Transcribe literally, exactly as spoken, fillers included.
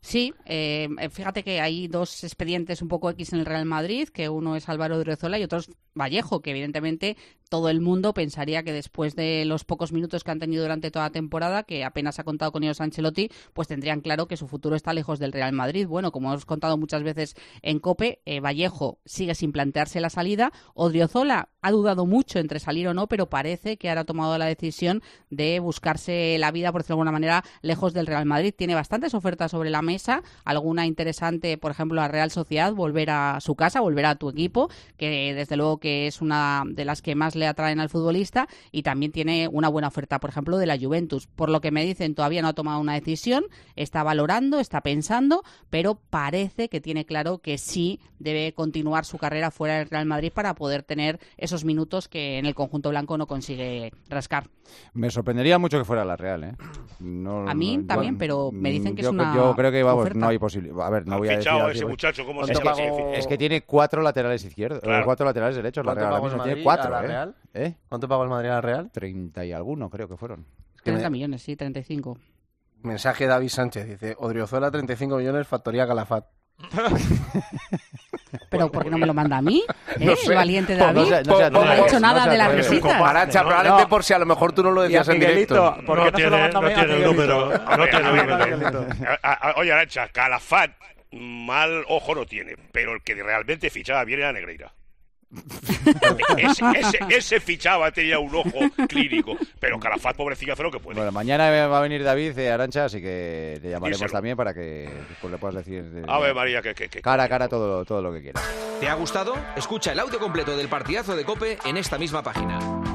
Sí, eh, fíjate que hay dos expedientes un poco X en el Real Madrid, que uno es Álvaro Odriozola y otro es Vallejo, que evidentemente todo el mundo pensaría que después de los pocos minutos que han tenido durante toda la temporada, que apenas ha contado con ellos Ancelotti, pues tendrían claro que su futuro está lejos del Real Madrid. Bueno, como hemos contado muchas veces en COPE, eh, Vallejo sigue sin plantearse la salida. Odriozola ha dudado mucho entre salir o no, pero parece que ahora ha tomado la decisión de buscarse la vida, por decirlo de alguna manera, lejos del Real Madrid. Tiene bastantes ofertas sobre la mesa, alguna interesante, por ejemplo, a Real Sociedad, volver a su casa, volver a tu equipo, que desde luego que es una de las que más le atraen al futbolista, y también tiene una buena oferta, por ejemplo, de la Juventus. Por lo que me dicen, todavía no ha tomado una decisión, está valorando, está pensando, pero parece que tiene claro que sí debe continuar su carrera fuera del Real Madrid para poder tener esos minutos que en el conjunto blanco no consigue rascar. Me sorprendería mucho que fuera la Real, ¿eh? No, a mí no, también, yo, pero me dicen que yo, es una Yo creo que vamos, oferta. no hay posibilidad. A ver, no Han voy a decir... fichado a así, ese pues, muchacho, ¿cómo es, se que, llama? es que tiene cuatro laterales izquierdos, Claro. cuatro laterales derechos. La ¿Cuánto Real pagó ahora el mismo Madrid tiene cuatro, a la ¿eh? Real? ¿Eh? ¿Cuánto pagó el Madrid a la Real? treinta y alguno, creo que fueron. treinta millones, sí, treinta y cinco. Mensaje de David Sánchez, dice, Odriozola treinta y cinco millones, factoría Calafat. Pero ¿por qué no me lo manda a mí? ¿Eh? No sé. El valiente David. No sé, no sé, no, no me ha sé, dicho no nada sé, de las no sé. visitas. Comparacha, No, probablemente no. por si a lo mejor tú no lo decías en directo. ¿Por qué No no, tiene- se lo manda no a mí, tiene a el número. Miguelito? A ver, tiene a el ver, número, Miguelito. Miguelito. A- a- Oye, Arancha, Calafat mal ojo no tiene, pero el que realmente fichaba bien era Negreira. ese, ese, ese fichaba, tenía un ojo clínico, pero Calafat, pobrecillo, hace lo que puede. Bueno, mañana va a venir David eh, Arancha, así que le llamaremos Díselo. también para que pues, le puedas decir eh, A ver, María, que, que, que cara a cara todo, todo lo que quieras. ¿Te ha gustado? Escucha el audio completo del partidazo de COPE en esta misma página.